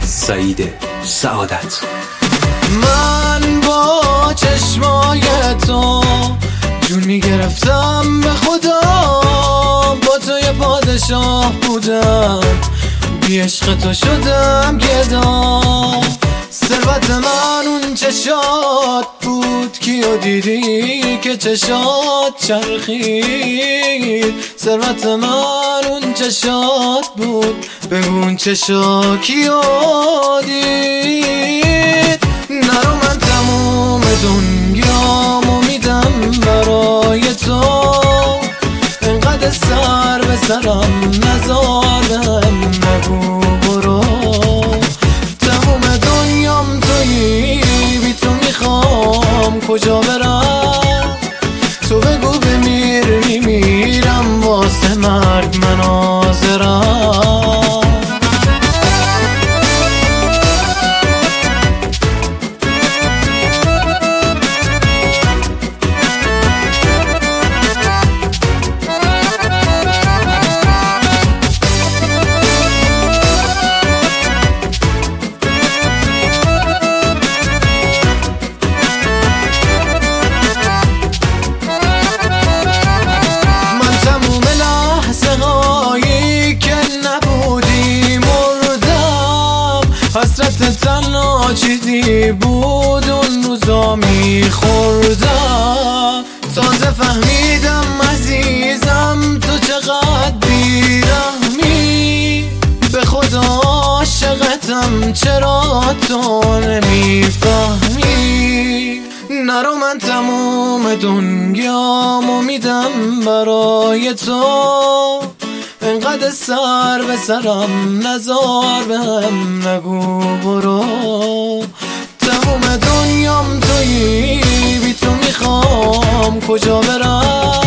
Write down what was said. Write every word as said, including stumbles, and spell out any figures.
سعید سعادت. من با چشمای تو جون میگرفتم به خدا، با تو یه پادشاه بودم، بی عشق تو شدم گدا. ثروت من اون چشات بود، کیو دیدی که چشات چرخید. ثروت من اون چشات بود، بگو اون چشا کیو دید. نرو من تموم دنیامو میدم برای تو، انقدر سر به سرم نزار بهم نگو برو. تموم دنیام تویی، بی تو میخوام کجا برم. تو بگو بمیر میمیرم، واسه مرگ من حاضرم. حسرت تنها چیزی بود اون روزا میخوردم. تازه فهمیدم عزیزم تو چقدر بیرحمی، به خدا عاشقتم چرا تو نمیفهمی. نرو من تموم دنیامو میدم برای تو، انقدر سر به سرم نزار بهم نگو برو. تموم دنیام تویی، بی تو میخوام کجا برم.